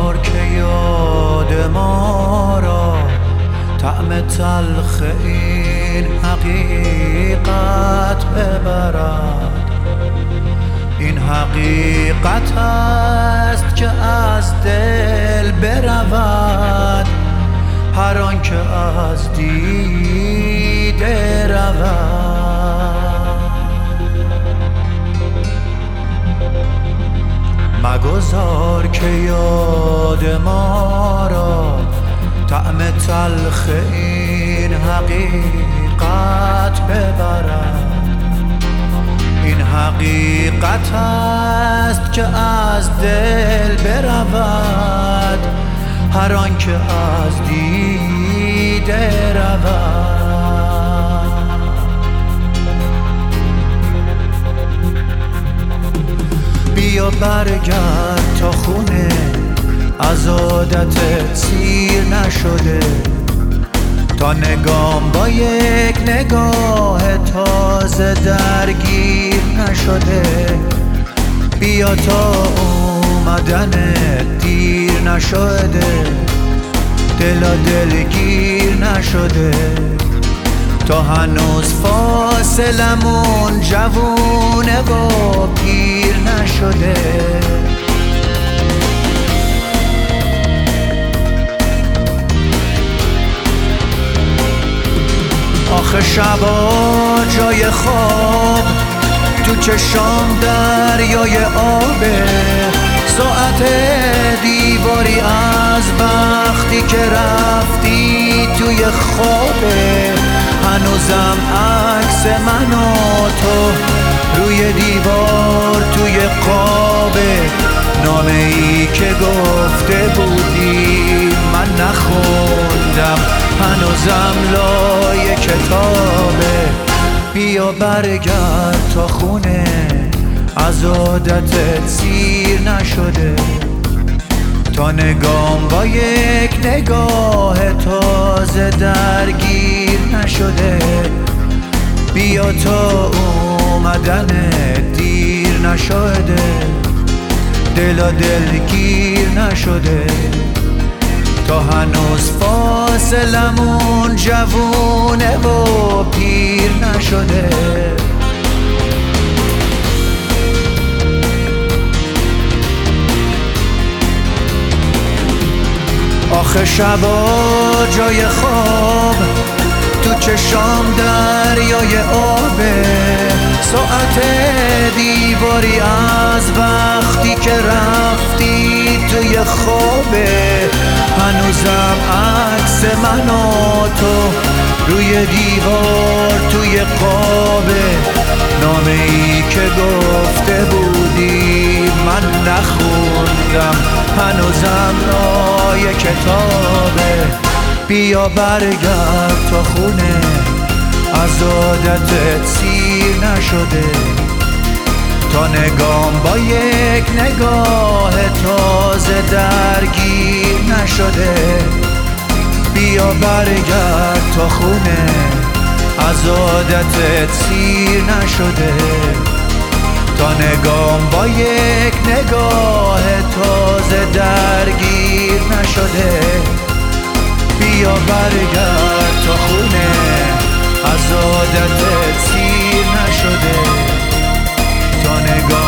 مگذار که یاد ما را طعم تلخ این حقیقت ببرد. این حقیقت است که از دل برود هر آن که از دیده رود. مگذار که یاد ما را طعم تلخ این حقیقت ببرد. این حقیقت است که از دل برود هر آن که از دیده رود. بیا برگرد تا خونه از عادتت سیر نشده، تا نگام با یک نگاه تازه درگیر نشده. بیا تا اومدن دیر نشده، دلا دلگیر نشده، تا هنوز فاصلمون جوونه و پیر نشده. آخه شبا جای خواب تو چشام دریای آبه، ساعت دیواری از وقتی که رفتی توی خوابه. هنوزم عکس من و تو روی دیوار توی قابه، نامه ای که گفته بودی من نخوندم هنوزم لای کتابه. بیا برگرد تا خونه از عادتت سیر نشده، تا نگام با یک نگاه تازه درگیر نشده. بیا تا اومدن دیر نشده، دلا دلگیر نشده، تا هنوز فاصلمون جوونه و پیر نشده. آخه شبا جای خواب تو چشام دریای آبه، ساعت دیواری از وقتی که رفتی توی خوابه. هنوزم عکس من و تو روی دیوار توی قابه، نامه ای که گفته بودی من نخوندم هنوزم لای کتابه. بیا برگرد تا خونه از عادتت سیر نشده، تا نگام با یک نگاه تازه درگیر نشده. بیا برگرد تا خونه از عادتت سیر نشده، تا نگام با یک نگاه تازه درگیر نشده. بیا برگرد تا خونه از عادتت سیر نشده، تا نگاه